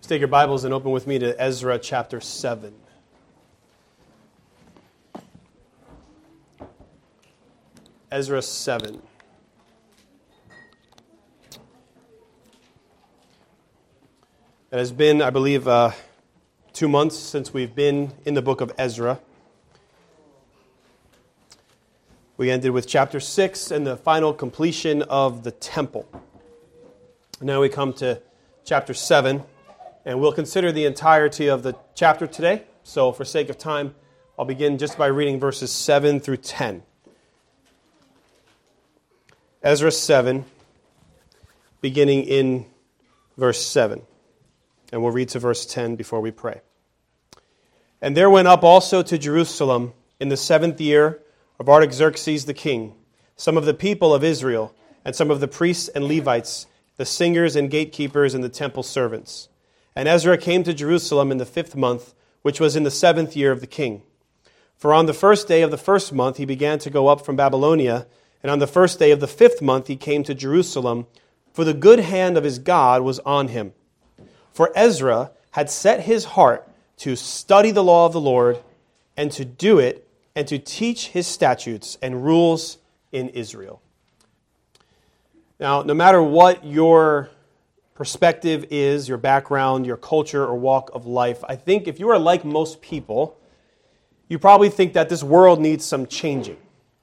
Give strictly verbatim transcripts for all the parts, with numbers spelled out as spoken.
Let's take your Bibles and open with me to Ezra chapter seven. Ezra seven. It has been, I believe, uh, two months since we've been in the book of Ezra. We ended with chapter six and the final completion of the temple. Now we come to chapter seven, and we'll consider the entirety of the chapter today. So for sake of time, I'll begin just by reading verses seven through ten. Ezra seven, beginning in verse seven. And we'll read to verse ten before we pray. And there went up also to Jerusalem in the seventh year of Artaxerxes the king, some of the people of Israel, and some of the priests and Levites, the singers and gatekeepers and the temple servants. And Ezra came to Jerusalem in the fifth month, which was in the seventh year of the king. For on the first day of the first month he began to go up from Babylonia, and on the first day of the fifth month he came to Jerusalem, for the good hand of his God was on him. For Ezra had set his heart to study the law of the Lord, and to do it, and to teach his statutes and rules in Israel. Now, no matter what your perspective is, your background, your culture, or walk of life, I think if you are like most people, you probably think that this world needs some changing.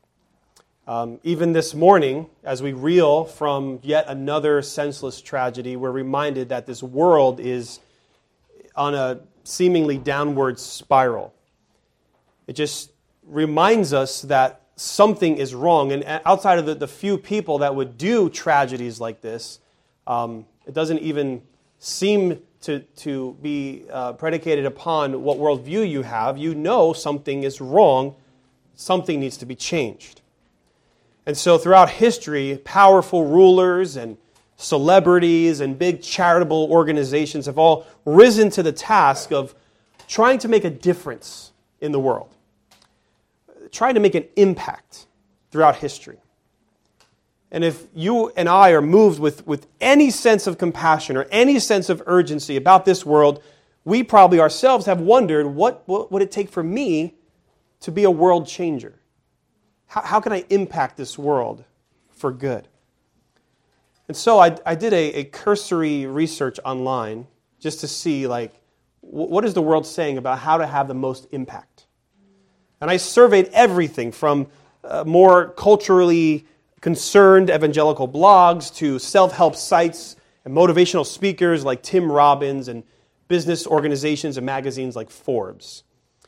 Um, even this morning, as we reel from yet another senseless tragedy, we're reminded that this world is on a seemingly downward spiral. It just reminds us that something is wrong. And outside of the, the few people that would do tragedies like this, um, it doesn't even seem to, to be uh, predicated upon what worldview you have. You know something is wrong. Something needs to be changed. And so throughout history, powerful rulers and celebrities and big charitable organizations have all risen to the task of trying to make a difference in the world, trying to make an impact throughout history. And if you and I are moved with, with any sense of compassion or any sense of urgency about this world, we probably ourselves have wondered, what, what would it take for me to be a world changer? How, how can I impact this world for good? And so I, I did a, a cursory research online just to see, like, what is the world saying about how to have the most impact? And I surveyed everything from uh, more culturally concerned evangelical blogs to self-help sites and motivational speakers like Tim Robbins and business organizations and magazines like Forbes.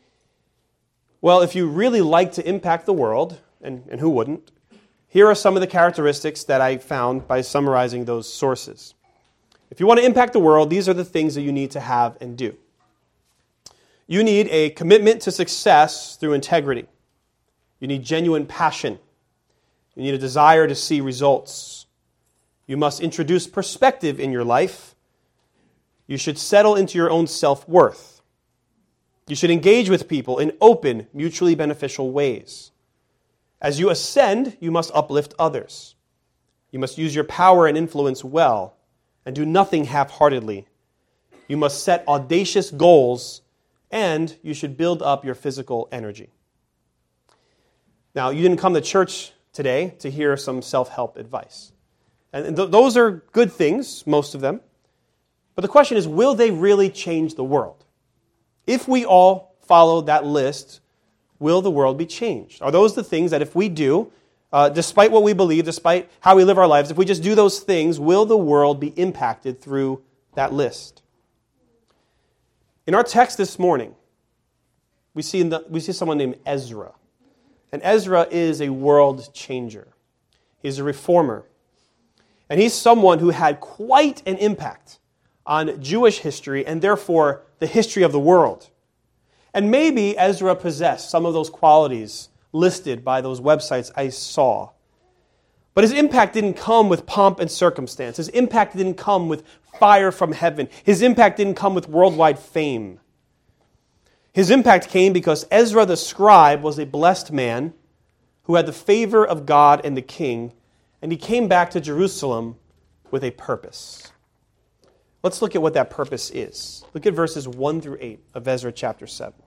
Well, if you really like to impact the world, and, and who wouldn't, here are some of the characteristics that I found by summarizing those sources. If you want to impact the world, these are the things that you need to have and do. You need a commitment to success through integrity. You need genuine passion. You need a desire to see results. You must introduce perspective in your life. You should settle into your own self-worth. You should engage with people in open, mutually beneficial ways. As you ascend, you must uplift others. You must use your power and influence well and do nothing half-heartedly. You must set audacious goals, and you should build up your physical energy. Now, you didn't come to church today to hear some self-help advice. And th- those are good things, most of them. But the question is, will they really change the world? If we all follow that list, will the world be changed? Are those the things that if we do, uh, despite what we believe, despite how we live our lives, if we just do those things, will the world be impacted through that list? In our text this morning, we see, in the, we see someone named Ezra. And Ezra is a world changer. He's a reformer. And he's someone who had quite an impact on Jewish history and therefore the history of the world. And maybe Ezra possessed some of those qualities listed by those websites I saw. But his impact didn't come with pomp and circumstance. His impact didn't come with fire from heaven. His impact didn't come with worldwide fame. His impact came because Ezra the scribe was a blessed man who had the favor of God and the king, and he came back to Jerusalem with a purpose. let's look at what that purpose is. Look at verses one through eight of Ezra chapter seven.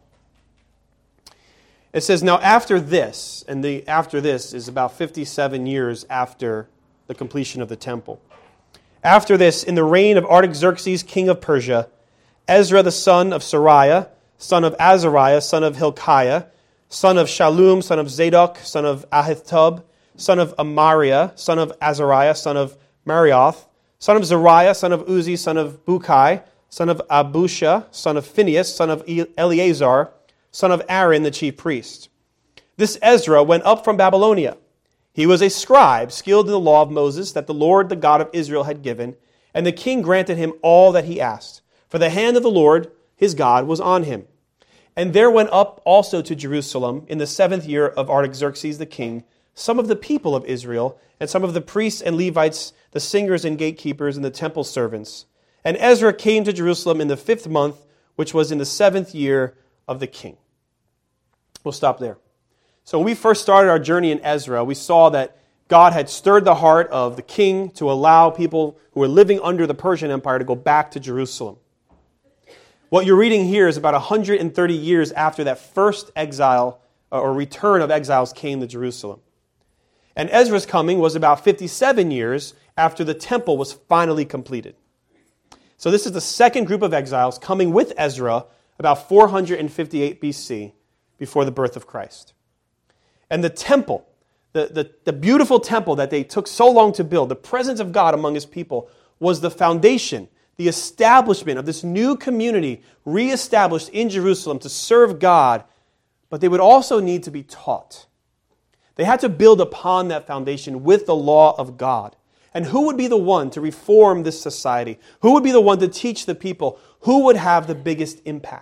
It says, "Now after this," and the after this is about fifty-seven years after the completion of the temple. "After this, in the reign of Artaxerxes, king of Persia, Ezra the son of Sariah, son of Azariah, son of Hilkiah, son of Shallum, son of Zadok, son of Ahitub, son of Amariah, son of Azariah, son of Marioth, son of Zariah, son of Uzi, son of Bukai, son of Abusha, son of Phinehas, son of Eleazar, son of Aaron, the chief priest. This Ezra went up from Babylonia. He was a scribe, skilled in the law of Moses, that the Lord, the God of Israel, had given, and the king granted him all that he asked. For the hand of the Lord, his God, was on him. And there went up also to Jerusalem, in the seventh year of Artaxerxes the king, some of the people of Israel, and some of the priests and Levites, the singers and gatekeepers, and the temple servants. And Ezra came to Jerusalem in the fifth month, which was in the seventh year of the king." We'll stop there. So when we first started our journey in Ezra, we saw that God had stirred the heart of the king to allow people who were living under the Persian Empire to go back to Jerusalem. What you're reading here is about one hundred thirty years after that first exile or return of exiles came to Jerusalem. And Ezra's coming was about fifty-seven years after the temple was finally completed. So this is the second group of exiles coming with Ezra about four hundred fifty-eight B C, before the birth of Christ. And the temple, the, the, the beautiful temple that they took so long to build, the presence of God among his people, was the foundation, the establishment of this new community reestablished in Jerusalem to serve God, but they would also need to be taught. They had to build upon that foundation with the law of God. And who would be the one to reform this society? Who would be the one to teach the people? Who would have the biggest impact?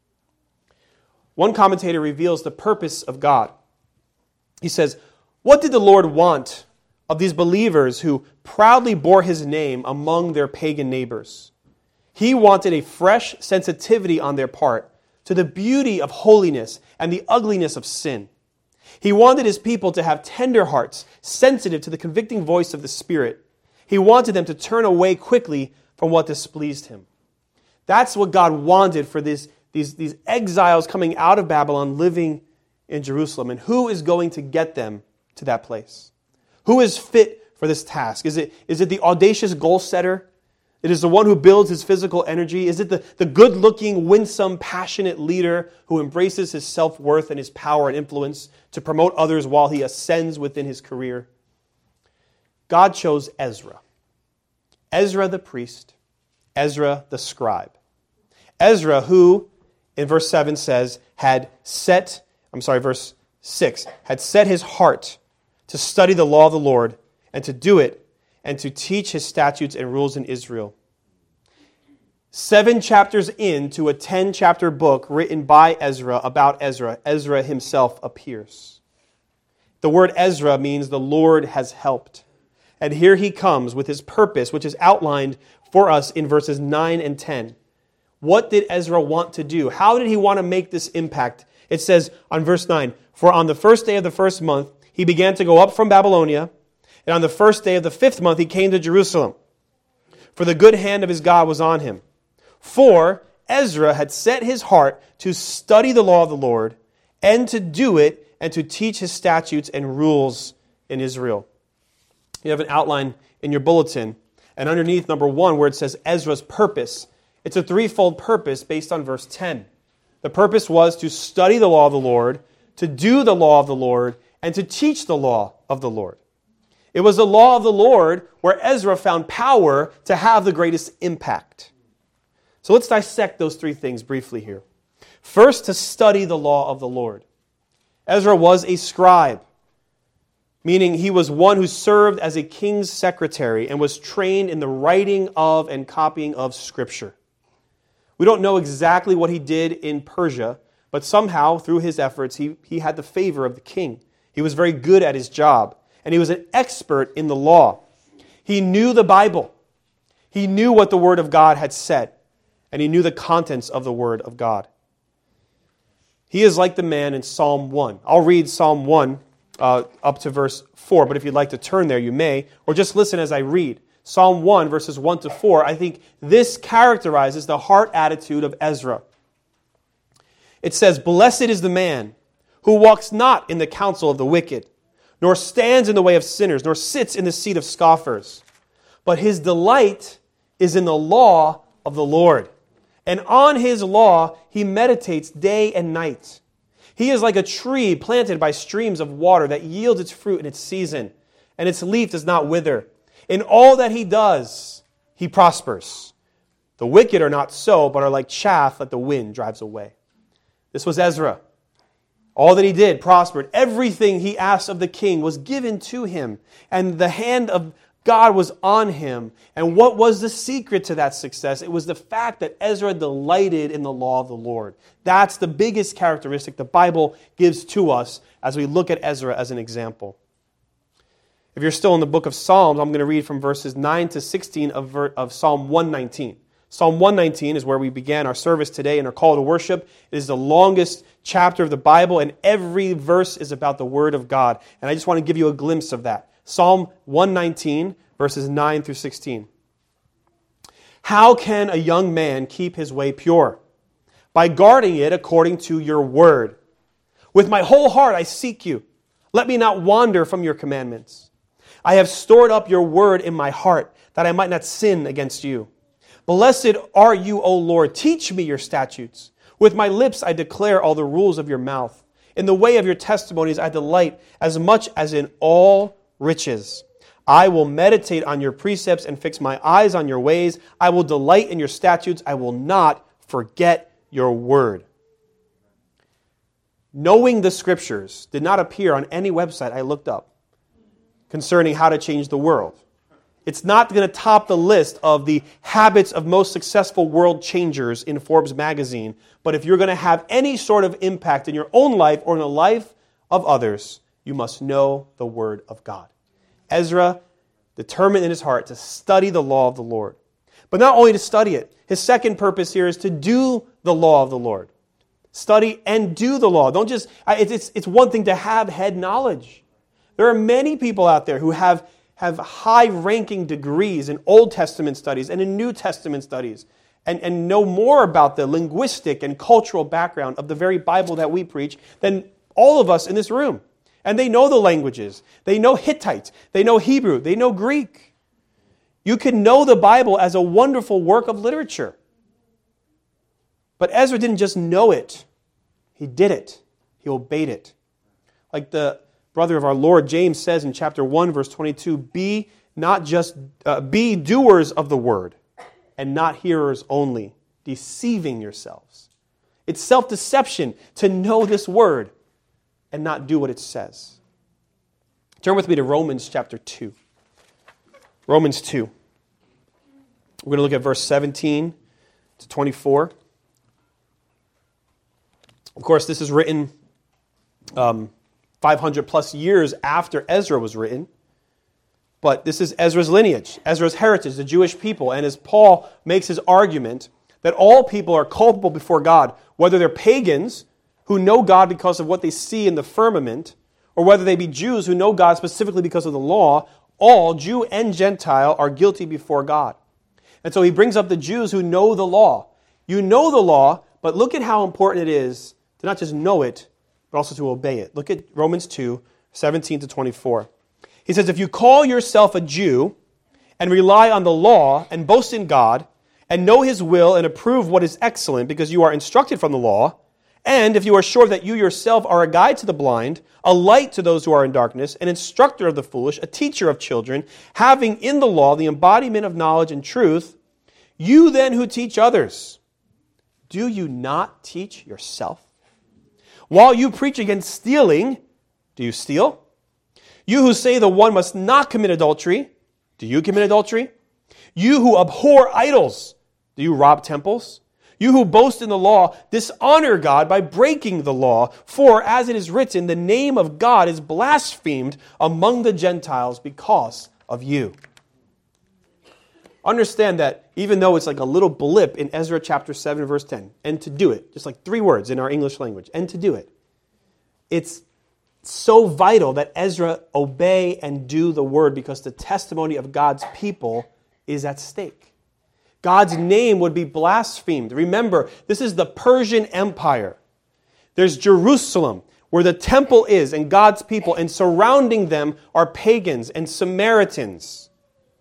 One commentator reveals the purpose of God. He says, "What did the Lord want of these believers who proudly bore his name among their pagan neighbors? He wanted a fresh sensitivity on their part to the beauty of holiness and the ugliness of sin. He wanted his people to have tender hearts, sensitive to the convicting voice of the Spirit. He wanted them to turn away quickly from what displeased him." That's what God wanted for this These, these exiles coming out of Babylon living in Jerusalem. And who is going to get them to that place? Who is fit for this task? Is it, is it the audacious goal setter? It is the one who builds his physical energy? Is it the, the good-looking, winsome, passionate leader who embraces his self-worth and his power and influence to promote others while he ascends within his career? God chose Ezra. Ezra the priest. Ezra the scribe. Ezra, who, in verse seven says, had set, I'm sorry, verse six, had set his heart to study the law of the Lord and to do it and to teach his statutes and rules in Israel. Seven chapters into a ten-chapter book written by Ezra about Ezra, Ezra himself appears. The word Ezra means the Lord has helped. And here he comes with his purpose, which is outlined for us in verses nine and ten. What did Ezra want to do? How did he want to make this impact? It says on verse nine, "For on the first day of the first month, he began to go up from Babylonia, and on the first day of the fifth month, he came to Jerusalem. For the good hand of his God was on him. For Ezra had set his heart to study the law of the Lord, and to do it, and to teach his statutes and rules in Israel." You have an outline in your bulletin, and underneath number one, where it says Ezra's purpose, it's a threefold purpose based on verse ten. The purpose was to study the law of the Lord, to do the law of the Lord, and to teach the law of the Lord. It was the law of the Lord where Ezra found power to have the greatest impact. So let's dissect those three things briefly here. First, to study the law of the Lord. Ezra was a scribe, meaning he was one who served as a king's secretary and was trained in the writing of and copying of Scripture. We don't know exactly what he did in Persia, but somehow, through his efforts, he, he had the favor of the king. He was very good at his job, and he was an expert in the law. He knew the Bible. He knew what the Word of God had said, and he knew the contents of the Word of God. He is like the man in Psalm one. I'll read Psalm one uh, up to verse four, but if you'd like to turn there, you may, or just listen as I read. Psalm one, verses one to four, I think this characterizes the heart attitude of Ezra. It says, "Blessed is the man who walks not in the counsel of the wicked, nor stands in the way of sinners, nor sits in the seat of scoffers. But his delight is in the law of the Lord. And on his law he meditates day and night. He is like a tree planted by streams of water that yields its fruit in its season, and its leaf does not wither. In all that he does, he prospers. The wicked are not so, but are like chaff that the wind drives away." This was Ezra. All that he did prospered. Everything he asked of the king was given to him, and the hand of God was on him. And what was the secret to that success? It was the fact that Ezra delighted in the law of the Lord. That's the biggest characteristic the Bible gives to us as we look at Ezra as an example. If you're still in the book of Psalms, I'm going to read from verses nine to sixteen of, ver- of Psalm one nineteen. Psalm one nineteen is where we began our service today and our call to worship. It is the longest chapter of the Bible, and every verse is about the Word of God. And I just want to give you a glimpse of that. Psalm one nineteen, verses nine through sixteen. "How can a young man keep his way pure? By guarding it according to your word. With my whole heart I seek you. Let me not wander from your commandments. I have stored up your word in my heart, that I might not sin against you. Blessed are you, O Lord. Teach me your statutes. With my lips I declare all the rules of your mouth. In the way of your testimonies I delight as much as in all riches. I will meditate on your precepts and fix my eyes on your ways. I will delight in your statutes. I will not forget your word." Knowing the Scriptures did not appear on any website I looked up concerning how to change the world. It's not going to top the list of the habits of most successful world changers in Forbes magazine. But if you're going to have any sort of impact in your own life or in the life of others, you must know the Word of God. Ezra determined in his heart to study the law of the Lord. But not only to study it, his second purpose here is to do the law of the Lord. Study and do the law. Don't just, it's, it's, it's one thing to have head knowledge. There are many people out there who have, have high-ranking degrees in Old Testament studies and in New Testament studies and, and know more about the linguistic and cultural background of the very Bible that we preach than all of us in this room. And they know the languages. They know Hittite. They know Hebrew. They know Greek. You can know the Bible as a wonderful work of literature. But Ezra didn't just know it. He did it. He obeyed it. Like the brother of our Lord, James, says in chapter one, verse twenty-two, be not just, uh, be doers of the word and not hearers only, deceiving yourselves. It's self-deception to know this word and not do what it says. Turn with me to Romans chapter two. Romans two. We're going to look at verse seventeen to twenty-four. Of course, this is written um, five hundred plus years after Ezra was written. But this is Ezra's lineage, Ezra's heritage, the Jewish people. And as Paul makes his argument that all people are culpable before God, whether they're pagans who know God because of what they see in the firmament, or whether they be Jews who know God specifically because of the law, all, Jew and Gentile, are guilty before God. And so he brings up the Jews who know the law. You know the law, but look at how important it is to not just know it, but also to obey it. Look at Romans two, seventeen to twenty-four. He says, if you call yourself a Jew and rely on the law and boast in God and know His will and approve what is excellent because you are instructed from the law, and if you are sure that you yourself are a guide to the blind, a light to those who are in darkness, an instructor of the foolish, a teacher of children, having in the law the embodiment of knowledge and truth, you then who teach others, do you not teach yourself? While you preach against stealing, do you steal? You who say the one must not commit adultery, do you commit adultery? You who abhor idols, do you rob temples? You who boast in the law, dishonor God by breaking the law. For, as it is written, the name of God is blasphemed among the Gentiles because of you. Understand that even though it's like a little blip in Ezra chapter seven, verse ten, and to do it, just like three words in our English language, and to do it, it's so vital that Ezra obey and do the word because the testimony of God's people is at stake. God's name would be blasphemed. Remember, this is the Persian Empire. There's Jerusalem, where the temple is, and God's people, and surrounding them are pagans and Samaritans.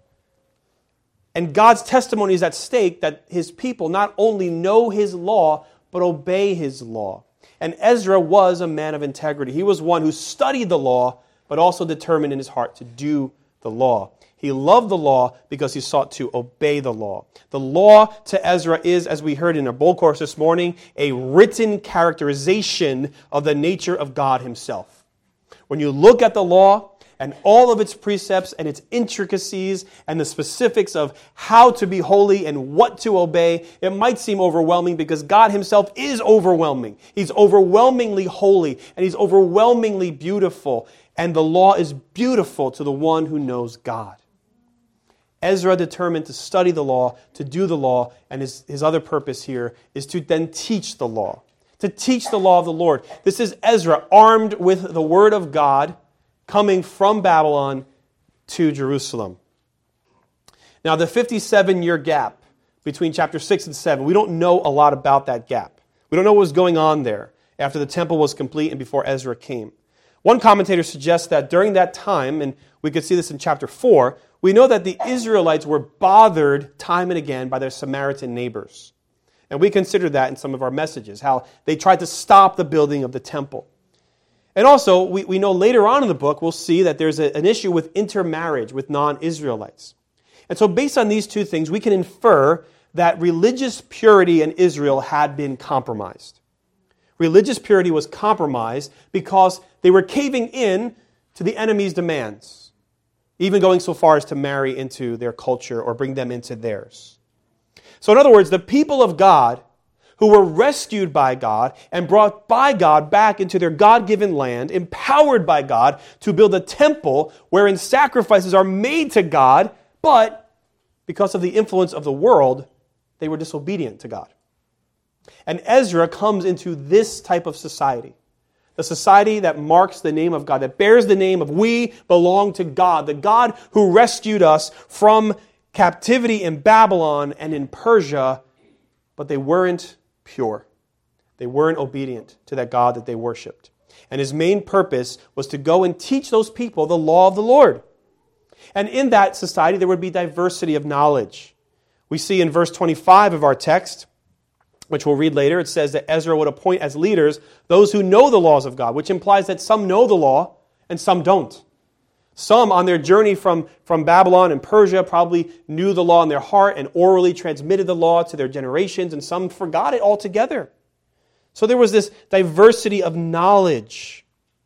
And God's testimony is at stake that his people not only know his law, but obey his law. And Ezra was a man of integrity. He was one who studied the law, but also determined in his heart to do the law. He loved the law because he sought to obey the law. The law to Ezra is, as we heard in our bowl course this morning, a written characterization of the nature of God himself. When you look at the law and all of its precepts and its intricacies and the specifics of how to be holy and what to obey, it might seem overwhelming because God himself is overwhelming. He's overwhelmingly holy and he's overwhelmingly beautiful. And the law is beautiful to the one who knows God. Ezra determined to study the law, to do the law, and his, his other purpose here is to then teach the law, to teach the law of the Lord. This is Ezra armed with the word of God coming from Babylon to Jerusalem. Now, the fifty-seven-year gap between chapter six and seven, we don't know a lot about that gap. We don't know what was going on there after the temple was complete and before Ezra came. One commentator suggests that during that time, and we could see this in chapter four, we know that the Israelites were bothered time and again by their Samaritan neighbors. And we considered that in some of our messages, how they tried to stop the building of the temple. And also, we, we know later on in the book, we'll see that there's a, an issue with intermarriage with non-Israelites. And so based on these two things, we can infer that religious purity in Israel had been compromised. Religious purity was compromised because they were caving in to the enemy's demands, even going so far as to marry into their culture or bring them into theirs. So in other words, the people of God who were rescued by God and brought by God back into their God-given land, empowered by God to build a temple wherein sacrifices are made to God, but because of the influence of the world, they were disobedient to God. And Ezra comes into this type of society. The society that marks the name of God, that bears the name of we belong to God, the God who rescued us from captivity in Babylon and in Persia, but they weren't pure. They weren't obedient to that God that they worshipped. And his main purpose was to go and teach those people the law of the Lord. And in that society, there would be diversity of knowledge. We see in verse twenty-five of our text, which we'll read later, it says that Ezra would appoint as leaders those who know the laws of God, which implies that some know the law and some don't. Some on their journey from, from Babylon and Persia probably knew the law in their heart and orally transmitted the law to their generations, and some forgot it altogether. So there was this diversity of knowledge.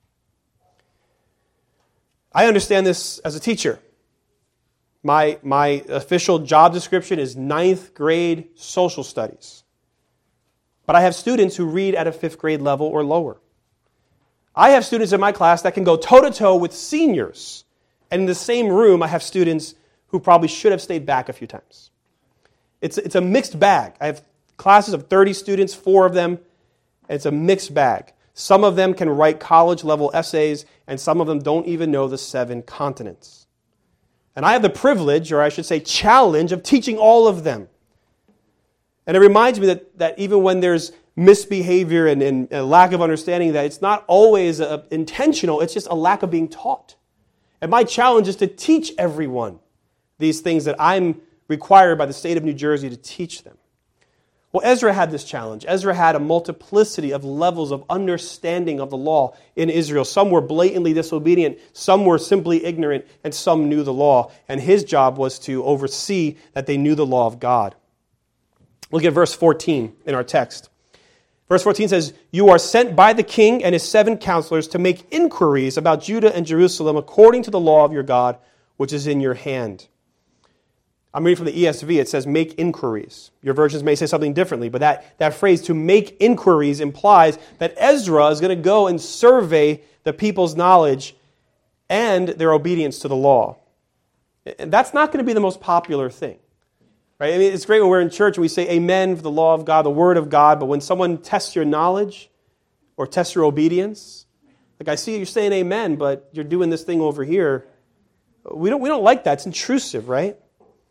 I understand this as a teacher. My, my official job description is ninth grade social studies. But I have students who read at a fifth grade level or lower. I have students in my class that can go toe-to-toe with seniors. And in the same room, I have students who probably should have stayed back a few times. It's, it's a mixed bag. I have classes of thirty students, four of them. And it's a mixed bag. Some of them can write college-level essays, and some of them don't even know the seven continents. And I have the privilege, or I should say challenge, of teaching all of them. And it reminds me that, that even when there's misbehavior and, and a lack of understanding, that it's not always uh, intentional, it's just a lack of being taught. And my challenge is to teach everyone these things that I'm required by the state of New Jersey to teach them. Well, Ezra had this challenge. Ezra had a multiplicity of levels of understanding of the law in Israel. Some were blatantly disobedient, some were simply ignorant, and some knew the law. And his job was to oversee that they knew the law of God. Look at verse fourteen in our text. Verse fourteen says, "You are sent by the king and his seven counselors to make inquiries about Judah and Jerusalem according to the law of your God, which is in your hand." I'm reading from the E S V. It says, make inquiries. Your versions may say something differently, but that, that phrase, to make inquiries, implies that Ezra is going to go and survey the people's knowledge and their obedience to the law. And that's not going to be the most popular thing. Right? I mean, it's great when we're in church and we say amen for the law of God, the word of God, but when someone tests your knowledge or tests your obedience, like I see you're saying amen, but you're doing this thing over here, we don't, we don't like that. It's intrusive, right?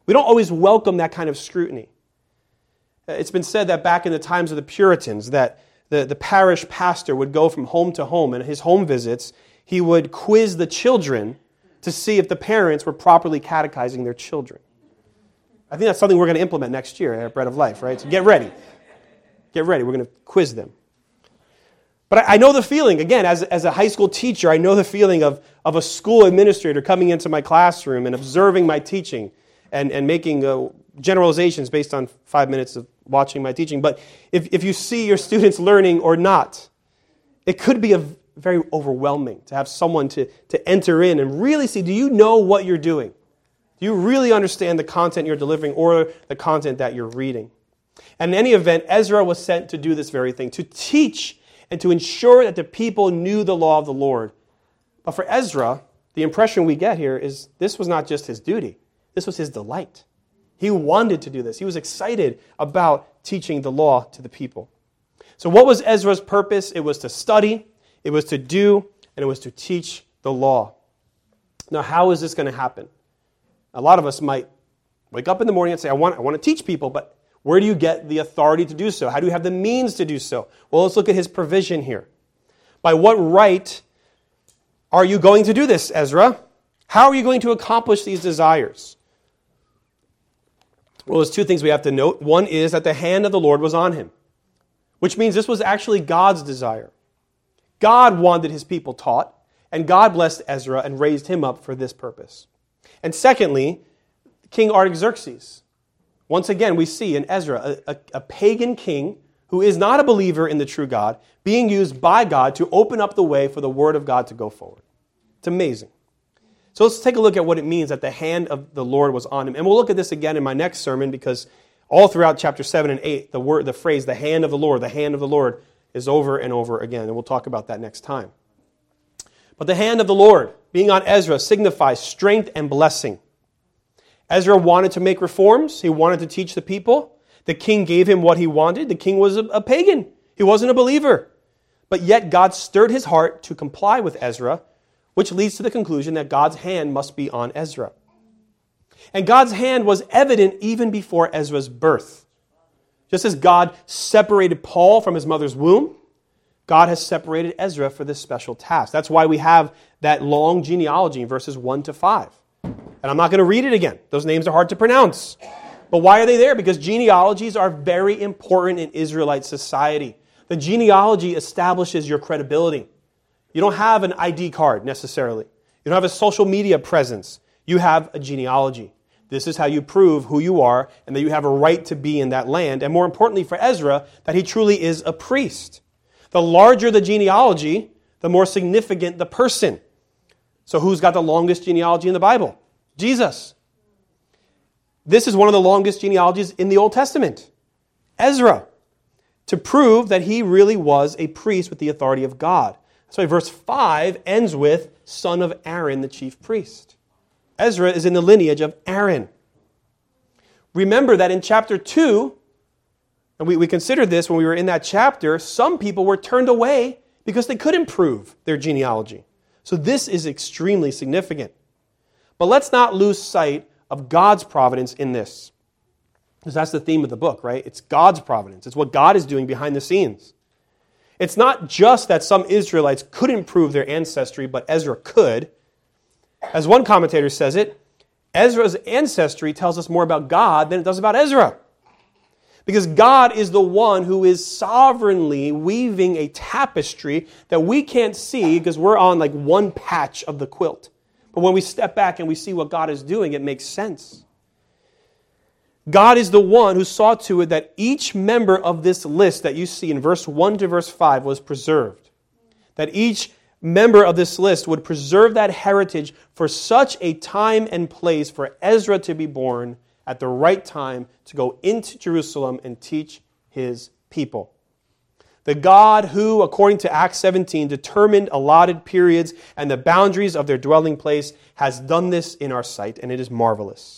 We don't always welcome that kind of scrutiny. It's been said that back in the times of the Puritans, that the, the parish pastor would go from home to home, and his home visits, he would quiz the children to see if the parents were properly catechizing their children. I think that's something we're going to implement next year at Bread of Life, right? So get ready. Get ready. We're going to quiz them. But I, I know the feeling, again, as, as a high school teacher, I know the feeling of, of a school administrator coming into my classroom and observing my teaching and, and making uh, generalizations based on five minutes of watching my teaching. But if, if you see your students learning or not, it could be a very overwhelming to have someone to, to enter in and really see, do you know what you're doing? Do you really understand the content you're delivering or the content that you're reading? And in any event, Ezra was sent to do this very thing, to teach and to ensure that the people knew the law of the Lord. But for Ezra, the impression we get here is this was not just his duty. This was his delight. He wanted to do this. He was excited about teaching the law to the people. So what was Ezra's purpose? It was to study, it was to do, and it was to teach the law. Now, how is this going to happen? A lot of us might wake up in the morning and say, I want, I want to teach people, but where do you get the authority to do so? How do you have the means to do so? Well, let's look at his provision here. By what right are you going to do this, Ezra? How are you going to accomplish these desires? Well, there's two things we have to note. One is that the hand of the Lord was on him, which means this was actually God's desire. God wanted his people taught, and God blessed Ezra and raised him up for this purpose. And secondly, King Artaxerxes. Once again, we see in Ezra a, a, a pagan king who is not a believer in the true God, being used by God to open up the way for the word of God to go forward. It's amazing. So let's take a look at what it means that the hand of the Lord was on him. And we'll look at this again in my next sermon because all throughout chapter seven and eight, the word, the phrase, the hand of the Lord, the hand of the Lord, is over and over again. And we'll talk about that next time. But the hand of the Lord being on Ezra signifies strength and blessing. Ezra wanted to make reforms. He wanted to teach the people. The king gave him what he wanted. The king was a, a pagan. He wasn't a believer. But yet God stirred his heart to comply with Ezra, which leads to the conclusion that God's hand must be on Ezra. And God's hand was evident even before Ezra's birth. Just as God separated Paul from his mother's womb, God has separated Ezra for this special task. That's why we have that long genealogy in verses one to five. And I'm not going to read it again. Those names are hard to pronounce. But why are they there? Because genealogies are very important in Israelite society. The genealogy establishes your credibility. You don't have an I D card necessarily. You don't have a social media presence. You have a genealogy. This is how you prove who you are and that you have a right to be in that land. And more importantly for Ezra, that he truly is a priest. The larger the genealogy, the more significant the person. So who's got the longest genealogy in the Bible? Jesus. This is one of the longest genealogies in the Old Testament. Ezra. To prove that he really was a priest with the authority of God. That's why verse five ends with son of Aaron, the chief priest. Ezra is in the lineage of Aaron. Remember that in chapter two, and we, we considered this when we were in that chapter, some people were turned away because they couldn't prove their genealogy. So this is extremely significant. But let's not lose sight of God's providence in this. Because that's the theme of the book, right? It's God's providence. It's what God is doing behind the scenes. It's not just that some Israelites couldn't prove their ancestry, but Ezra could. As one commentator says it, Ezra's ancestry tells us more about God than it does about Ezra. Because God is the one who is sovereignly weaving a tapestry that we can't see because we're on like one patch of the quilt. But when we step back and we see what God is doing, it makes sense. God is the one who saw to it that each member of this list that you see in verse one to verse five was preserved. That each member of this list would preserve that heritage for such a time and place for Ezra to be born at the right time to go into Jerusalem and teach his people. The God who, according to Acts seventeen, determined allotted periods and the boundaries of their dwelling place has done this in our sight, and it is marvelous.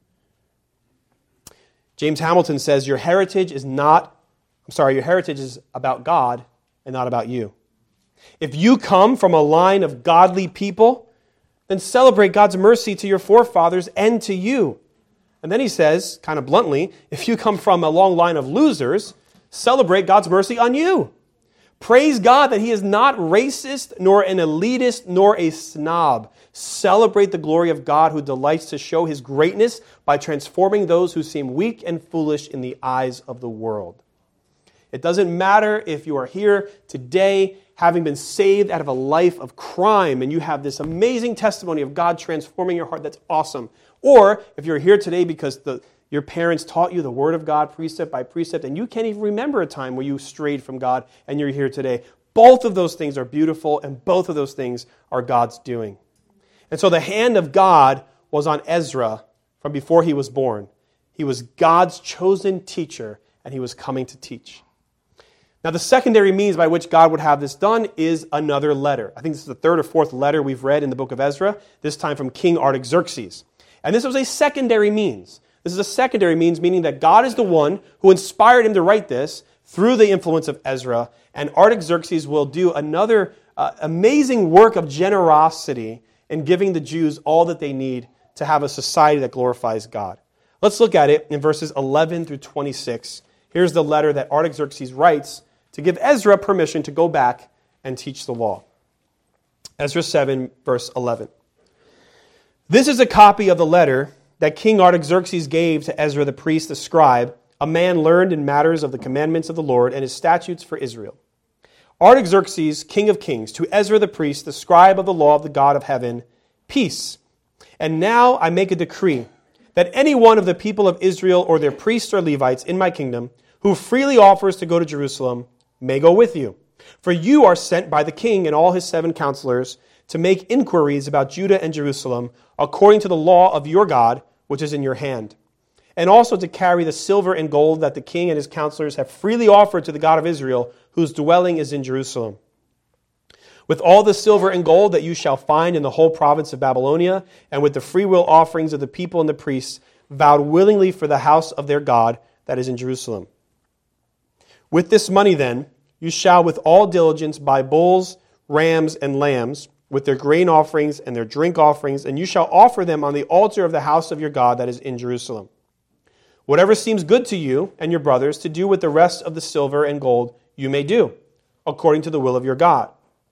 James Hamilton says, your heritage is not, I'm sorry, your heritage is about God and not about you. If you come from a line of godly people, then celebrate God's mercy to your forefathers and to you. And then he says, kind of bluntly, if you come from a long line of losers, celebrate God's mercy on you. Praise God that he is not racist, nor an elitist, nor a snob. Celebrate the glory of God who delights to show his greatness by transforming those who seem weak and foolish in the eyes of the world. It doesn't matter if you are here today having been saved out of a life of crime and you have this amazing testimony of God transforming your heart. That's awesome. Or if you're here today because the your parents taught you the Word of God precept by precept, and you can't even remember a time where you strayed from God and you're here today. Both of those things are beautiful, and both of those things are God's doing. And so the hand of God was on Ezra from before he was born. He was God's chosen teacher, and he was coming to teach. Now, the secondary means by which God would have this done is another letter. I think this is the third or fourth letter we've read in the book of Ezra, this time from King Artaxerxes. And this was a secondary means. This is a secondary means, meaning that God is the one who inspired him to write this through the influence of Ezra, and Artaxerxes will do another uh, amazing work of generosity in giving the Jews all that they need to have a society that glorifies God. Let's look at it in verses eleven through twenty-six. Here's the letter that Artaxerxes writes to give Ezra permission to go back and teach the law. Ezra seven, verse eleven. This is a copy of the letter that King Artaxerxes gave to Ezra the priest, the scribe, a man learned in matters of the commandments of the Lord and his statutes for Israel. Artaxerxes, king of kings, to Ezra the priest, the scribe of the law of the God of heaven, peace. And now I make a decree that any one of the people of Israel or their priests or Levites in my kingdom who freely offers to go to Jerusalem may go with you. For you are sent by the king and all his seven counselors to make inquiries about Judah and Jerusalem according to the law of your God, which is in your hand, and also to carry the silver and gold that the king and his counselors have freely offered to the God of Israel, whose dwelling is in Jerusalem. With all the silver and gold that you shall find in the whole province of Babylonia, and with the freewill offerings of the people and the priests, vowed willingly for the house of their God that is in Jerusalem. With this money then, you shall with all diligence buy bulls, rams, and lambs, with their grain offerings and their drink offerings, and you shall offer them on the altar of the house of your God that is in Jerusalem. Whatever seems good to you and your brothers to do with the rest of the silver and gold, you may do, according to the will of your God.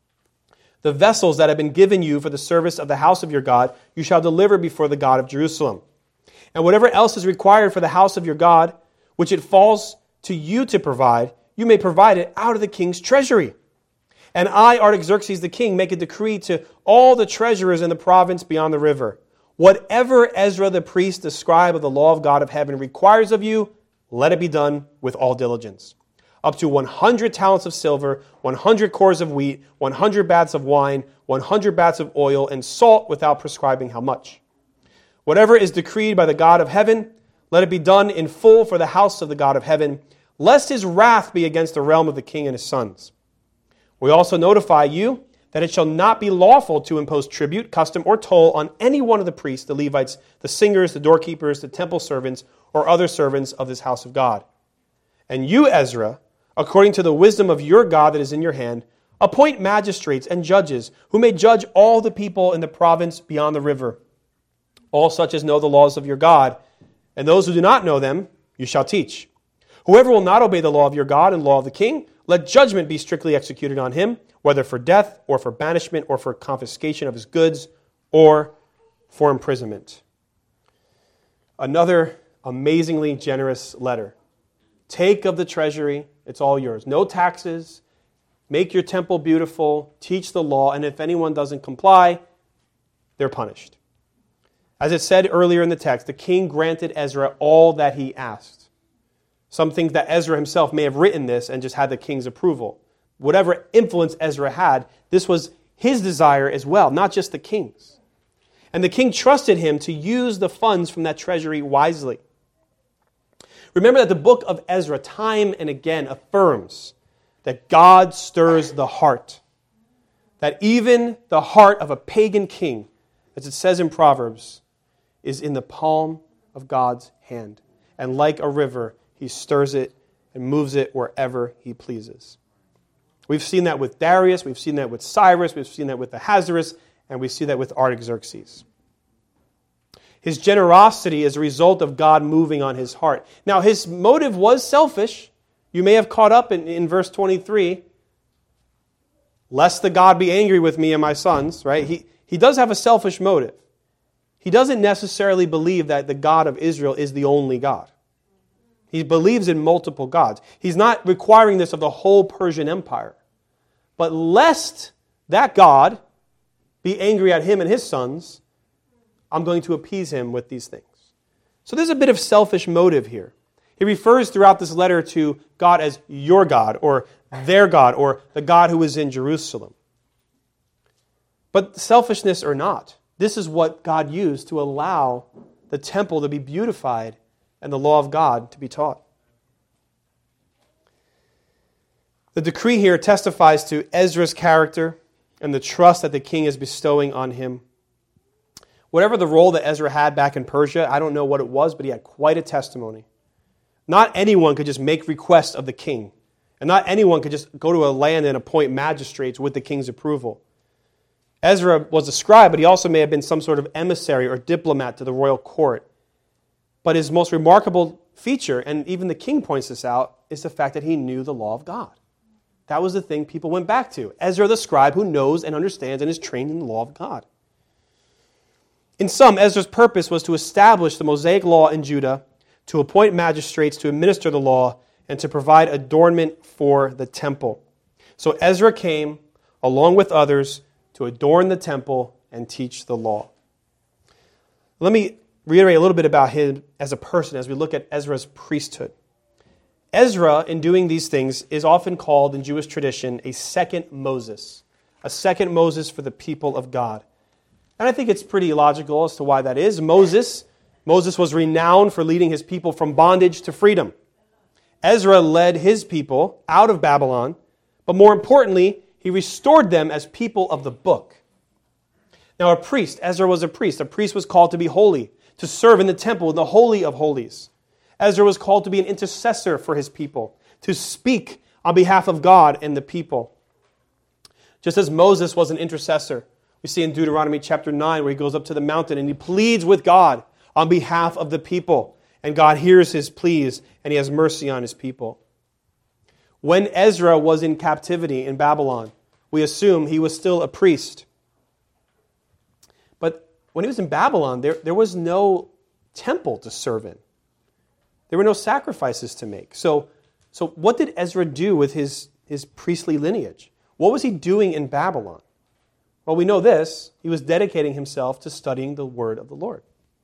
The vessels that have been given you for the service of the house of your God, you shall deliver before the God of Jerusalem. And whatever else is required for the house of your God, which it falls to you to provide, you may provide it out of the king's treasury. And I, Artaxerxes the king, make a decree to all the treasurers in the province beyond the river. Whatever Ezra the priest, the scribe of the law of God of heaven, requires of you, let it be done with all diligence. Up to one hundred talents of silver, one hundred cores of wheat, one hundred baths of wine, one hundred baths of oil, and salt without prescribing how much. Whatever is decreed by the God of heaven, let it be done in full for the house of the God of heaven, lest his wrath be against the realm of the king and his sons. We also notify you that it shall not be lawful to impose tribute, custom, or toll on any one of the priests, the Levites, the singers, the doorkeepers, the temple servants, or other servants of this house of God. And you, Ezra, according to the wisdom of your God that is in your hand, appoint magistrates and judges who may judge all the people in the province beyond the river, all such as know the laws of your God, and those who do not know them you shall teach. Whoever will not obey the law of your God and law of the king, let judgment be strictly executed on him, whether for death or for banishment or for confiscation of his goods or for imprisonment. Another amazingly generous letter. Take of the treasury, it's all yours. No taxes, make your temple beautiful, teach the law, and if anyone doesn't comply, they're punished. As it said earlier in the text, the king granted Ezra all that he asked. Some think that Ezra himself may have written this and just had the king's approval. Whatever influence Ezra had, this was his desire as well, not just the king's. And the king trusted him to use the funds from that treasury wisely. Remember that the book of Ezra time and again affirms that God stirs the heart. That even the heart of a pagan king, as it says in Proverbs, is in the palm of God's hand. And like a river, he stirs it and moves it wherever he pleases. We've seen that with Darius, we've seen that with Cyrus, we've seen that with Ahasuerus, and we see that with Artaxerxes. His generosity is a result of God moving on his heart. Now, his motive was selfish. You may have caught up in, in verse twenty-three. Lest the God be angry with me and my sons, right? He, he does have a selfish motive. He doesn't necessarily believe that the God of Israel is the only God. He believes in multiple gods. He's not requiring this of the whole Persian Empire. But lest that God be angry at him and his sons, I'm going to appease him with these things. So there's a bit of selfish motive here. He refers throughout this letter to God as your God, or their God, or the God who is in Jerusalem. But selfishness or not, this is what God used to allow the temple to be beautified and the law of God to be taught. The decree here testifies to Ezra's character and the trust that the king is bestowing on him. Whatever the role that Ezra had back in Persia, I don't know what it was, but he had quite a testimony. Not anyone could just make requests of the king. And not anyone could just go to a land and appoint magistrates with the king's approval. Ezra was a scribe, but he also may have been some sort of emissary or diplomat to the royal court. But his most remarkable feature, and even the king points this out, is the fact that he knew the law of God. That was the thing people went back to. Ezra the scribe, who knows and understands and is trained in the law of God. In sum, Ezra's purpose was to establish the Mosaic law in Judah, to appoint magistrates to administer the law, and to provide adornment for the temple. So Ezra came, along with others, to adorn the temple and teach the law. Let me reiterate a little bit about him as a person as we look at Ezra's priesthood. Ezra, in doing these things, is often called in Jewish tradition a second Moses, a second Moses for the people of God. And I think it's pretty logical as to why that is. Moses, Moses was renowned for leading his people from bondage to freedom. Ezra led his people out of Babylon, but more importantly, he restored them as people of the book. Now a priest, Ezra was a priest. A priest was called to be holy, to serve in the temple, in the Holy of Holies. Ezra was called to be an intercessor for his people, to speak on behalf of God and the people. Just as Moses was an intercessor, we see in Deuteronomy chapter nine where he goes up to the mountain and he pleads with God on behalf of the people. And God hears his pleas and he has mercy on his people. When Ezra was in captivity in Babylon, we assume he was still a priest. But when he was in Babylon, there, there was no temple to serve in. There were no sacrifices to make. So, so what did Ezra do with his, his priestly lineage? What was he doing in Babylon? Well, we know this. He was dedicating himself to studying the word of the Lord.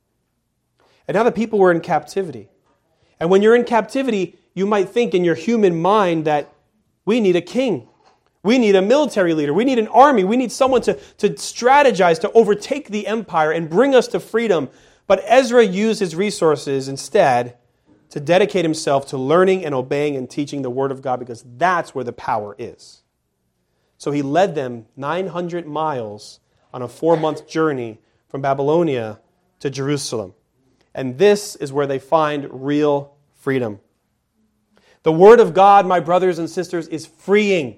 And now the people were in captivity. And when you're in captivity, you might think in your human mind that we need a king. We need a military leader. We need an army. We need someone to, to strategize, to overtake the empire and bring us to freedom. But Ezra used his resources instead to dedicate himself to learning and obeying and teaching the word of God, because that's where the power is. So he led them nine hundred miles on a four-month journey from Babylonia to Jerusalem. And this is where they find real freedom. The word of God, my brothers and sisters, is freeing.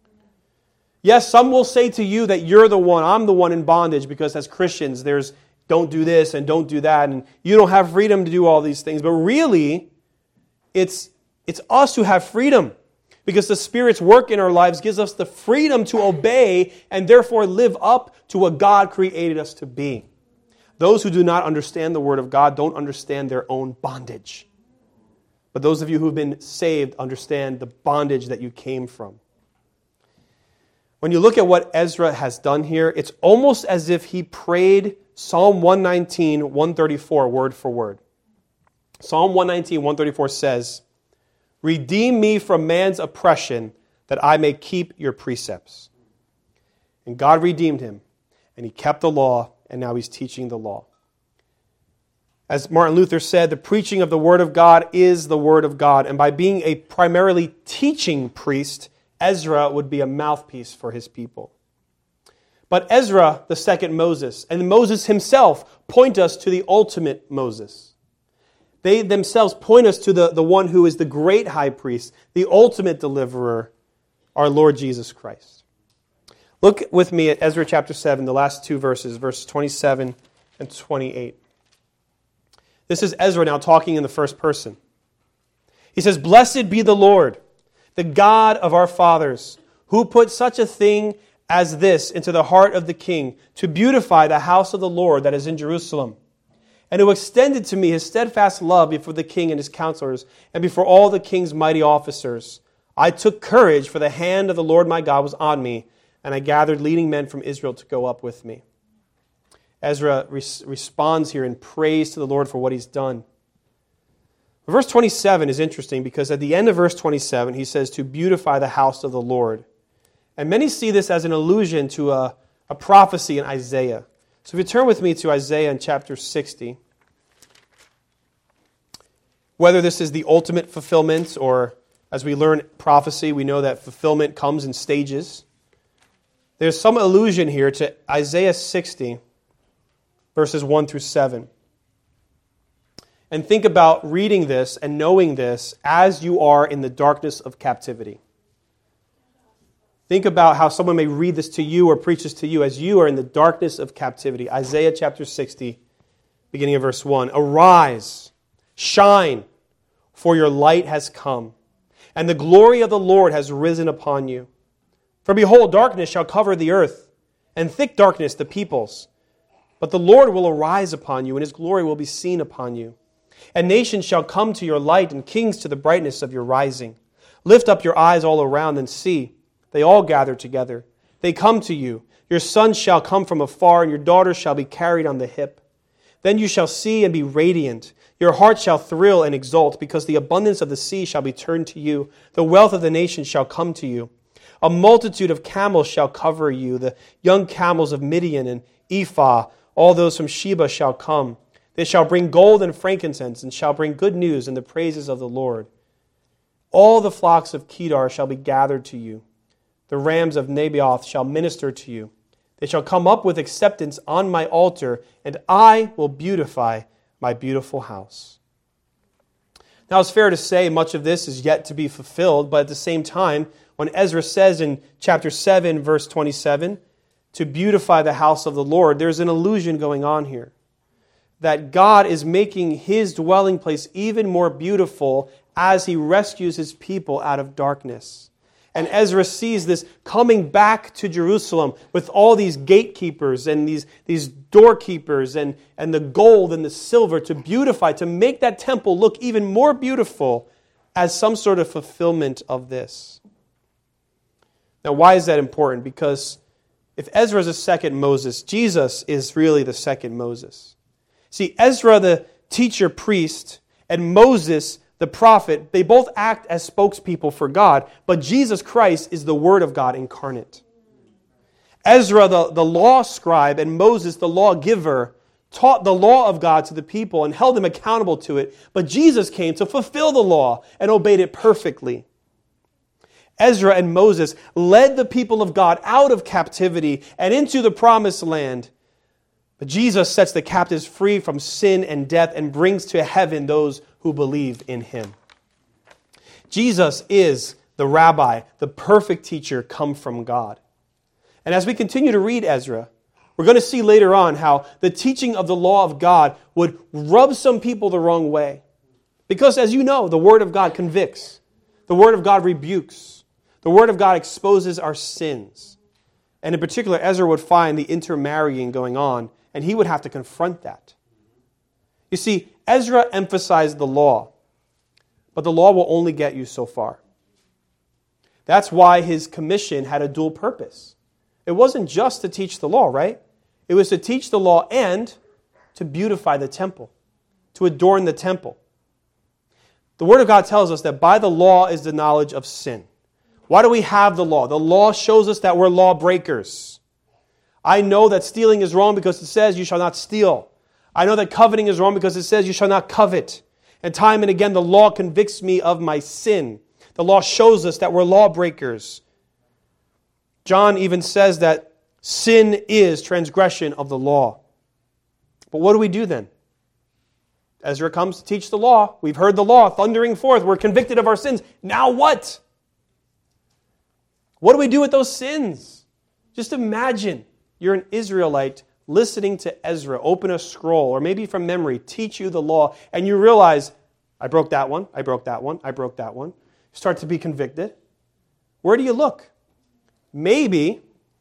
Yes, some will say to you that you're the one, I'm the one in bondage, because as Christians, there's don't do this and don't do that, and you don't have freedom to do all these things. But really, it's, it's us who have freedom, because the Spirit's work in our lives gives us the freedom to obey and therefore live up to what God created us to be. Those who do not understand the Word of God don't understand their own bondage. But those of you who have been saved understand the bondage that you came from. When you look at what Ezra has done here, it's almost as if he prayed Psalm one nineteen, one thirty-four word for word. Psalm one nineteen, one thirty-four says, "Redeem me from man's oppression, that I may keep your precepts." And God redeemed him, and he kept the law, and now he's teaching the law. As Martin Luther said, the preaching of the Word of God is the Word of God. And by being a primarily teaching priest, Ezra would be a mouthpiece for his people. But Ezra, the second Moses, and Moses himself point us to the ultimate Moses. They themselves point us to the, the one who is the great high priest, the ultimate deliverer, our Lord Jesus Christ. Look with me at Ezra chapter seven, the last two verses, verses twenty-seven and twenty-eight. This is Ezra now talking in the first person. He says, "Blessed be the Lord, the God of our fathers, who put such a thing as this into the heart of the king, to beautify the house of the Lord that is in Jerusalem, and who extended to me his steadfast love before the king and his counselors, and before all the king's mighty officers. I took courage, for the hand of the Lord my God was on me, and I gathered leading men from Israel to go up with me." Ezra res- responds here in praise to the Lord for what he's done. Verse twenty-seven is interesting because at the end of verse twenty-seven, he says, "to beautify the house of the Lord." And many see this as an allusion to a, a prophecy in Isaiah. So if you turn with me to Isaiah in chapter sixty, whether this is the ultimate fulfillment or, as we learn prophecy, we know that fulfillment comes in stages. There's some allusion here to Isaiah sixty, verses one through seven. And think about reading this and knowing this as you are in the darkness of captivity. Think about how someone may read this to you or preach this to you as you are in the darkness of captivity. Isaiah chapter sixty, beginning of verse one. "Arise, shine, for your light has come, and the glory of the Lord has risen upon you. For behold, darkness shall cover the earth, and thick darkness the peoples. But the Lord will arise upon you, and his glory will be seen upon you. And nations shall come to your light, and kings to the brightness of your rising. Lift up your eyes all around and see. They all gather together. They come to you. Your sons shall come from afar, and your daughters shall be carried on the hip. Then you shall see and be radiant. Your heart shall thrill and exult, because the abundance of the sea shall be turned to you. The wealth of the nations shall come to you. A multitude of camels shall cover you. The young camels of Midian and Ephah, all those from Sheba shall come. They shall bring gold and frankincense, and shall bring good news and the praises of the Lord. All the flocks of Kedar shall be gathered to you. The rams of Naboth shall minister to you. They shall come up with acceptance on my altar, and I will beautify my beautiful house." Now it's fair to say much of this is yet to be fulfilled, but at the same time, when Ezra says in chapter seven, verse twenty-seven, to beautify the house of the Lord, there's an allusion going on here. That God is making his dwelling place even more beautiful as he rescues his people out of darkness. And Ezra sees this coming back to Jerusalem with all these gatekeepers and these, these doorkeepers and, and the gold and the silver to beautify, to make that temple look even more beautiful as some sort of fulfillment of this. Now, why is that important? Because if Ezra is the second Moses, Jesus is really the second Moses. See, Ezra, the teacher priest, and Moses, the prophet, they both act as spokespeople for God, but Jesus Christ is the Word of God incarnate. Ezra, the, the law scribe, and Moses, the lawgiver, taught the law of God to the people and held them accountable to it, but Jesus came to fulfill the law and obeyed it perfectly. Ezra and Moses led the people of God out of captivity and into the promised land. But Jesus sets the captives free from sin and death and brings to heaven those who believe in him. Jesus is the rabbi, the perfect teacher come from God. And as we continue to read Ezra, we're going to see later on how the teaching of the law of God would rub some people the wrong way. Because as you know, the Word of God convicts. The Word of God rebukes. The Word of God exposes our sins. And in particular, Ezra would find the intermarrying going on, and he would have to confront that. You see, Ezra emphasized the law, but the law will only get you so far. That's why his commission had a dual purpose. It wasn't just to teach the law, right? It was to teach the law and to beautify the temple, to adorn the temple. The Word of God tells us that by the law is the knowledge of sin. Why do we have the law? The law shows us that we're lawbreakers. I know that stealing is wrong because it says you shall not steal. I know that coveting is wrong because it says you shall not covet. And time and again, the law convicts me of my sin. The law shows us that we're lawbreakers. John even says that sin is transgression of the law. But what do we do then? Ezra comes to teach the law. We've heard the law thundering forth. We're convicted of our sins. Now what? What do we do with those sins? Just imagine you're an Israelite listening to Ezra open a scroll, or maybe from memory, teach you the law, and you realize, I broke that one, I broke that one, I broke that one. You start to be convicted. Where do you look? Maybe,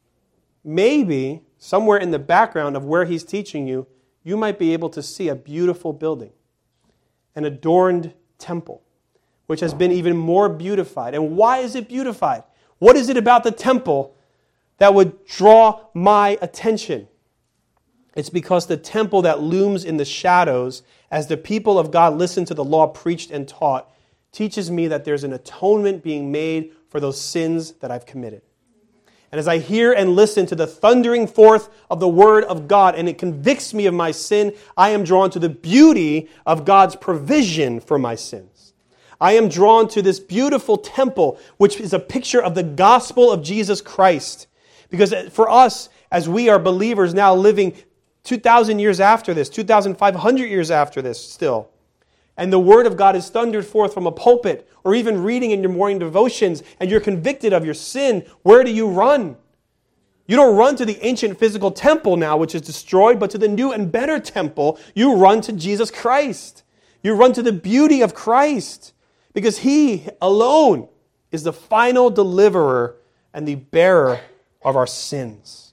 maybe somewhere in the background of where he's teaching you, you might be able to see a beautiful building, an adorned temple, which has been even more beautified. And why is it beautified? What is it about the temple that would draw my attention? It's because the temple that looms in the shadows as the people of God listen to the law preached and taught teaches me that there's an atonement being made for those sins that I've committed. And as I hear and listen to the thundering forth of the Word of God, and it convicts me of my sin, I am drawn to the beauty of God's provision for my sins. I am drawn to this beautiful temple, which is a picture of the gospel of Jesus Christ. Because for us, as we are believers now living two thousand years after this, two thousand five hundred years after this still, and the Word of God is thundered forth from a pulpit, or even reading in your morning devotions, and you're convicted of your sin, where do you run? You don't run to the ancient physical temple now, which is destroyed, but to the new and better temple. You run to Jesus Christ. You run to the beauty of Christ, because He alone is the final deliverer and the bearer of our sins.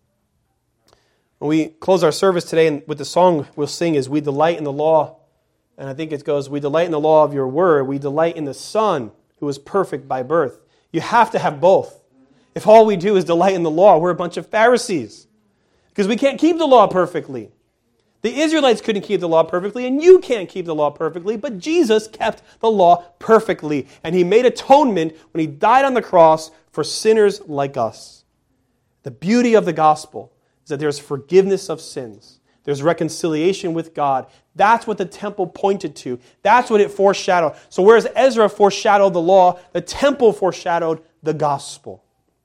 When we close our service today with the song we'll sing is We Delight in the Law. And I think it goes, we delight in the law of your word. We delight in the Son who is perfect by birth. You have to have both. If all we do is delight in the law, we're a bunch of Pharisees. Because we can't keep the law perfectly. The Israelites couldn't keep the law perfectly, and you can't keep the law perfectly, but Jesus kept the law perfectly. And He made atonement when He died on the cross for sinners like us. The beauty of the gospel is that there's forgiveness of sins. There's reconciliation with God. That's what the temple pointed to. That's what it foreshadowed. So whereas Ezra foreshadowed the law, the temple foreshadowed the gospel.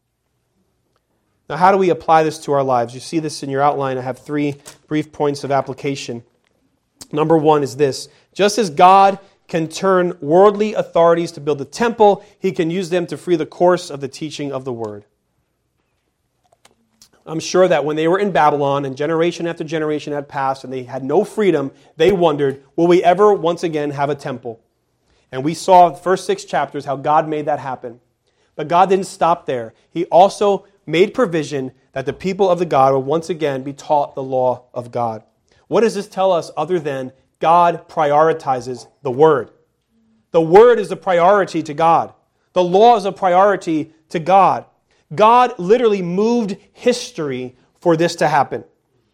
Now, how do we apply this to our lives? You see this in your outline. I have three brief points of application. Number one is this. Just as God can turn worldly authorities to build the temple, He can use them to free the course of the teaching of the Word. I'm sure that when they were in Babylon and generation after generation had passed and they had no freedom, they wondered, will we ever once again have a temple? And we saw the first six chapters how God made that happen. But God didn't stop there. He also made provision that the people of the God would once again be taught the law of God. What does this tell us other than God prioritizes the Word? The Word is a priority to God. The law is a priority to God. God literally moved history for this to happen.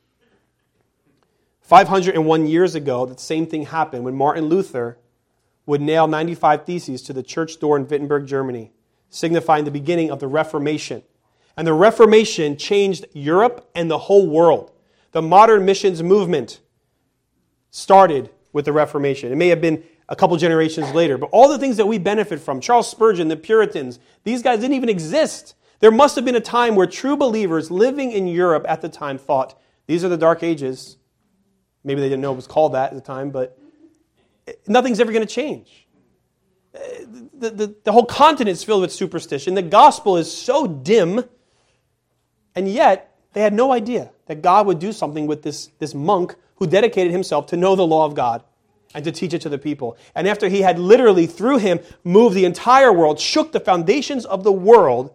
five hundred one years ago, the same thing happened when Martin Luther would nail ninety-five Theses to the church door in Wittenberg, Germany, signifying the beginning of the Reformation. And the Reformation changed Europe and the whole world. The modern missions movement started with the Reformation. It may have been a couple generations later, but all the things that we benefit from, Charles Spurgeon, the Puritans, these guys didn't even exist. There must have been a time where true believers living in Europe at the time thought, these are the dark ages. Maybe they didn't know it was called that at the time, but nothing's ever going to change. The, the, the whole continent is filled with superstition. The gospel is so dim, and yet they had no idea that God would do something with this, this monk who dedicated himself to know the law of God and to teach it to the people. And after he had literally, through him, moved the entire world, shook the foundations of the world,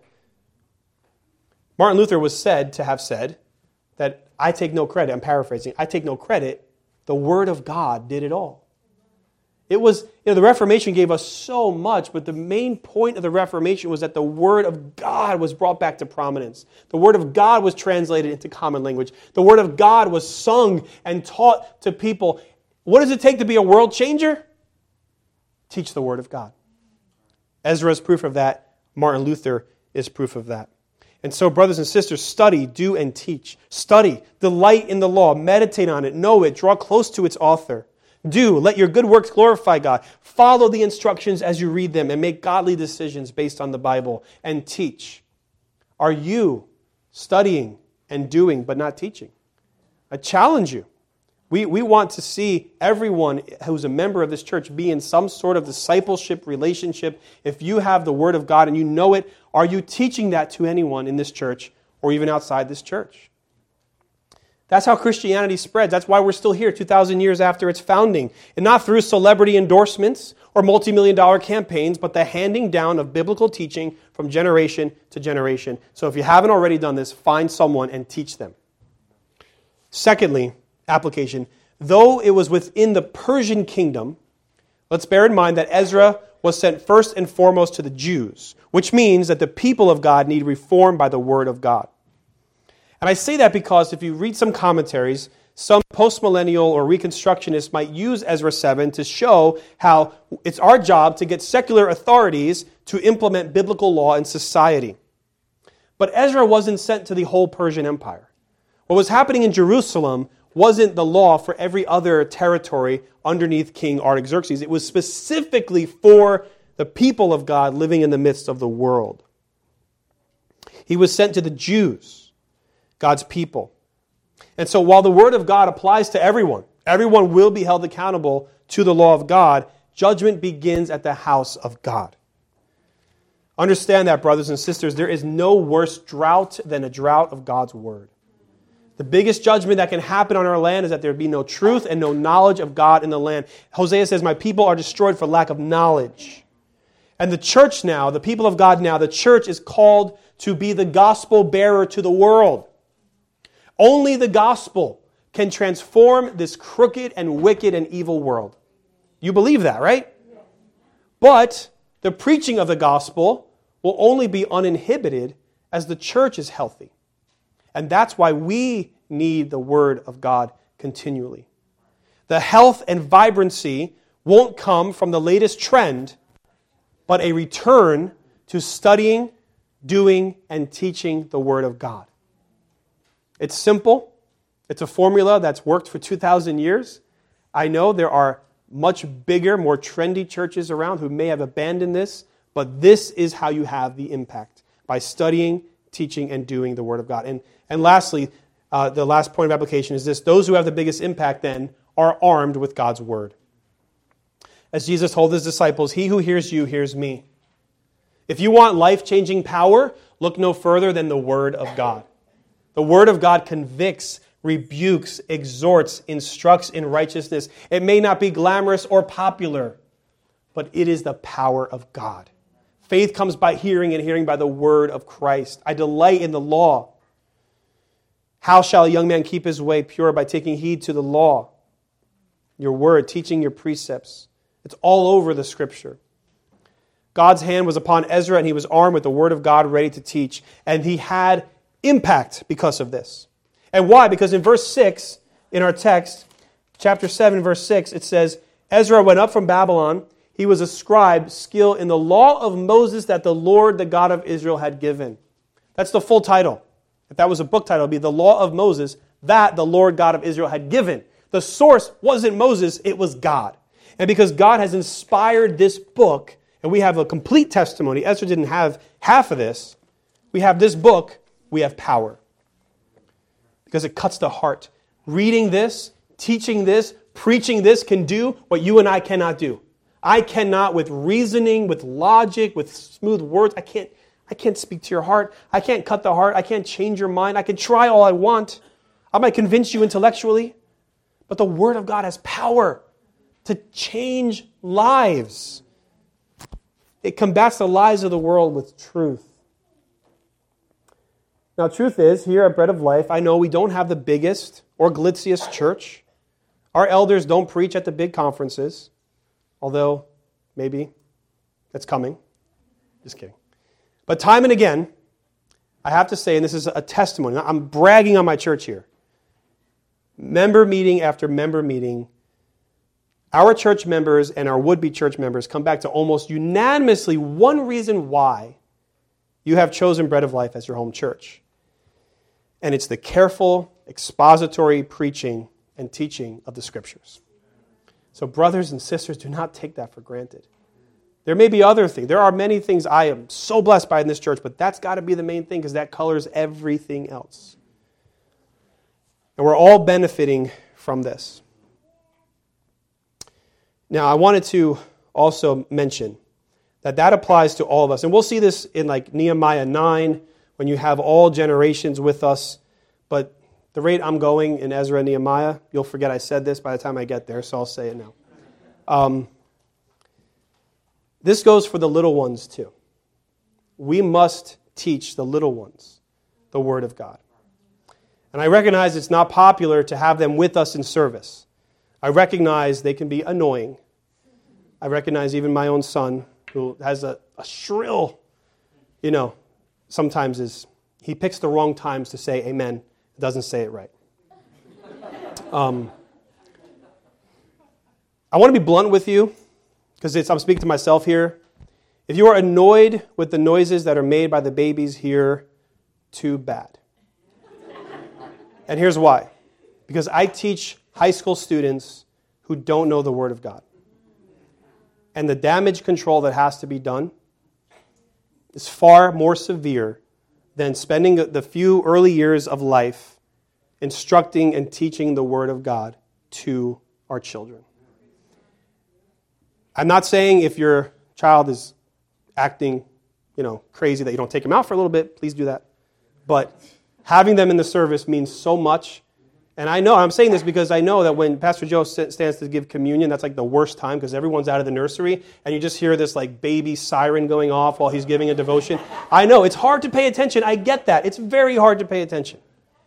Martin Luther was said to have said that I take no credit, I'm paraphrasing, I take no credit, the Word of God did it all. It was, you know, the Reformation gave us so much, but the main point of the Reformation was that the Word of God was brought back to prominence. The Word of God was translated into common language. The Word of God was sung and taught to people. What does it take to be a world changer? Teach the Word of God. Ezra is proof of that. Martin Luther is proof of that. And so, brothers and sisters, study, do, and teach. Study, delight in the law, meditate on it, know it, draw close to its author. Do, let your good works glorify God. Follow the instructions as you read them and make godly decisions based on the Bible. And teach. Are you studying and doing but not teaching? I challenge you. We, we want to see everyone who's a member of this church be in some sort of discipleship relationship. If you have the Word of God and you know it, are you teaching that to anyone in this church or even outside this church? That's how Christianity spreads. That's why we're still here two thousand years after its founding. And not through celebrity endorsements or multi-million dollar campaigns, but the handing down of biblical teaching from generation to generation. So if you haven't already done this, find someone and teach them. Secondly, application. Though it was within the Persian kingdom, let's bear in mind that Ezra was sent first and foremost to the Jews, which means that the people of God need reform by the word of God. And I say that because if you read some commentaries, some postmillennial or reconstructionists might use Ezra seven to show how it's our job to get secular authorities to implement biblical law in society. But Ezra wasn't sent to the whole Persian Empire. What was happening in Jerusalem wasn't the law for every other territory underneath King Artaxerxes. It was specifically for the people of God living in the midst of the world. He was sent to the Jews, God's people. And so while the word of God applies to everyone, everyone will be held accountable to the law of God, judgment begins at the house of God. Understand that, brothers and sisters, there is no worse drought than a drought of God's word. The biggest judgment that can happen on our land is that there be no truth and no knowledge of God in the land. Hosea says, my people are destroyed for lack of knowledge. And the church now, the people of God now, the church is called to be the gospel bearer to the world. Only the gospel can transform this crooked and wicked and evil world. You believe that, right? But the preaching of the gospel will only be uninhibited as the church is healthy. And that's why we need the word of God continually. The health and vibrancy won't come from the latest trend, but a return to studying, doing, and teaching the word of God. It's simple. It's a formula that's worked for two thousand years. I know there are much bigger, more trendy churches around who may have abandoned this, but this is how you have the impact, by studying, teaching, and doing the word of God. And, and lastly, uh, the last point of application is this. Those who have the biggest impact then are armed with God's word. As Jesus told his disciples, he who hears you hears me. If you want life-changing power, look no further than the word of God. The word of God convicts, rebukes, exhorts, instructs in righteousness. It may not be glamorous or popular, but it is the power of God. Faith comes by hearing, and hearing by the word of Christ. I delight in the law. How shall a young man keep his way pure? By taking heed to the law, your word, teaching your precepts. It's all over the Scripture. God's hand was upon Ezra, and he was armed with the word of God, ready to teach. And he had impact because of this. And why? Because in verse six, in our text, chapter seven, verse six, it says, Ezra went up from Babylon. He was a scribe, skilled in the law of Moses that the Lord, the God of Israel, had given. That's the full title. If that was a book title, it would be the law of Moses that the Lord God of Israel had given. The source wasn't Moses, it was God. And because God has inspired this book, and we have a complete testimony, Ezra didn't have half of this, we have this book, we have power. Because it cuts the heart. Reading this, teaching this, preaching this can do what you and I cannot do. I cannot, with reasoning, with logic, with smooth words, I can't, I can't speak to your heart. I can't cut the heart. I can't change your mind. I can try all I want. I might convince you intellectually. But the Word of God has power to change lives. It combats the lies of the world with truth. Now, truth is, here at Bread of Life, I know we don't have the biggest or glitziest church. Our elders don't preach at the big conferences, although maybe that's coming. Just kidding. But time and again, I have to say, and this is a testimony, I'm bragging on my church here. Member meeting after member meeting, our church members and our would-be church members come back to almost unanimously one reason why you have chosen Bread of Life as your home church. And it's the careful, expository preaching and teaching of the Scriptures. So brothers and sisters, do not take that for granted. There may be other things. There are many things I am so blessed by in this church, but that's got to be the main thing because that colors everything else. And we're all benefiting from this. Now, I wanted to also mention that that applies to all of us. And we'll see this in like Nehemiah nine, when you have all generations with us. But the rate I'm going in Ezra and Nehemiah, you'll forget I said this by the time I get there, so I'll say it now. Um, this goes for the little ones too. We must teach the little ones the Word of God. And I recognize it's not popular to have them with us in service. I recognize they can be annoying. I recognize even my own son, who has a, a shrill, you know, sometimes is, he picks the wrong times to say amen, doesn't say it right. Um, I want to be blunt with you, because I'm speaking to myself here. If you are annoyed with the noises that are made by the babies here, too bad. And here's why. Because I teach high school students who don't know the Word of God. And the damage control that has to be done is far more severe than spending the few early years of life instructing and teaching the Word of God to our children. I'm not saying if your child is acting, you know, crazy that you don't take them out for a little bit. Please do that. But having them in the service means so much. And I know, I'm saying this because I know that when Pastor Joe stands to give communion, that's like the worst time because everyone's out of the nursery and you just hear this like baby siren going off while he's giving a devotion. I know, it's hard to pay attention. I get that. It's very hard to pay attention.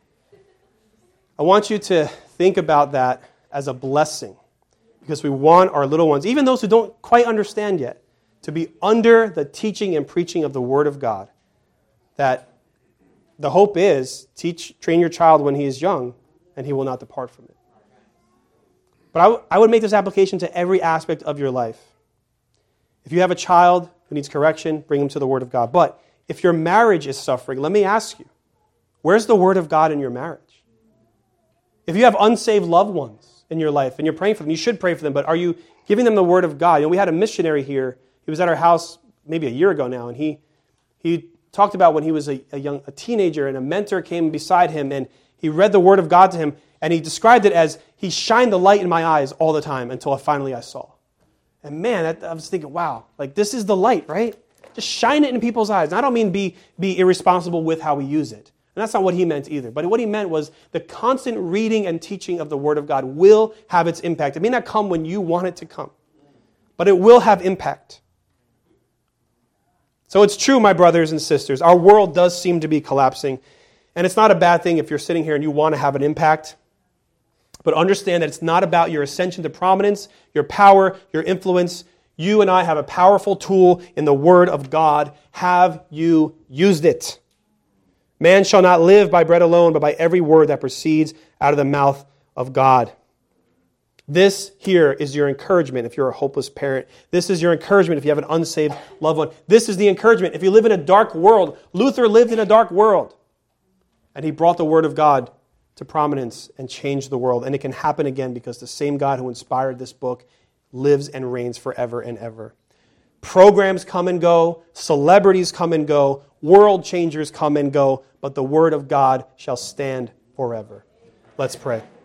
I want you to think about that as a blessing because we want our little ones, even those who don't quite understand yet, to be under the teaching and preaching of the Word of God. That the hope is, teach, train your child when he is young, and he will not depart from it. But I, w- I would make this application to every aspect of your life. If you have a child who needs correction, bring him to the Word of God. But if your marriage is suffering, let me ask you, where's the Word of God in your marriage? If you have unsaved loved ones in your life, and you're praying for them, you should pray for them, but are you giving them the Word of God? You know, we had a missionary here. He was at our house maybe a year ago now, and he he talked about when he was a, a young a teenager, and a mentor came beside him, and he read the Word of God to him, and he described it as, he shined the light in my eyes all the time until I finally I saw. And man, that, I was thinking, wow, like this is the light, right? Just shine it in people's eyes. And I don't mean be, be irresponsible with how we use it. And that's not what he meant either. But what he meant was the constant reading and teaching of the Word of God will have its impact. It may not come when you want it to come, but it will have impact. So it's true, my brothers and sisters, our world does seem to be collapsing. And it's not a bad thing if you're sitting here and you want to have an impact. But understand that it's not about your ascension to prominence, your power, your influence. You and I have a powerful tool in the Word of God. Have you used it? Man shall not live by bread alone, but by every word that proceeds out of the mouth of God. This here is your encouragement if you're a hopeless parent. This is your encouragement if you have an unsaved loved one. This is the encouragement if you live in a dark world. Luther lived in a dark world. And he brought the Word of God to prominence and changed the world. And it can happen again because the same God who inspired this book lives and reigns forever and ever. Programs come and go. Celebrities come and go. World changers come and go. But the Word of God shall stand forever. Let's pray.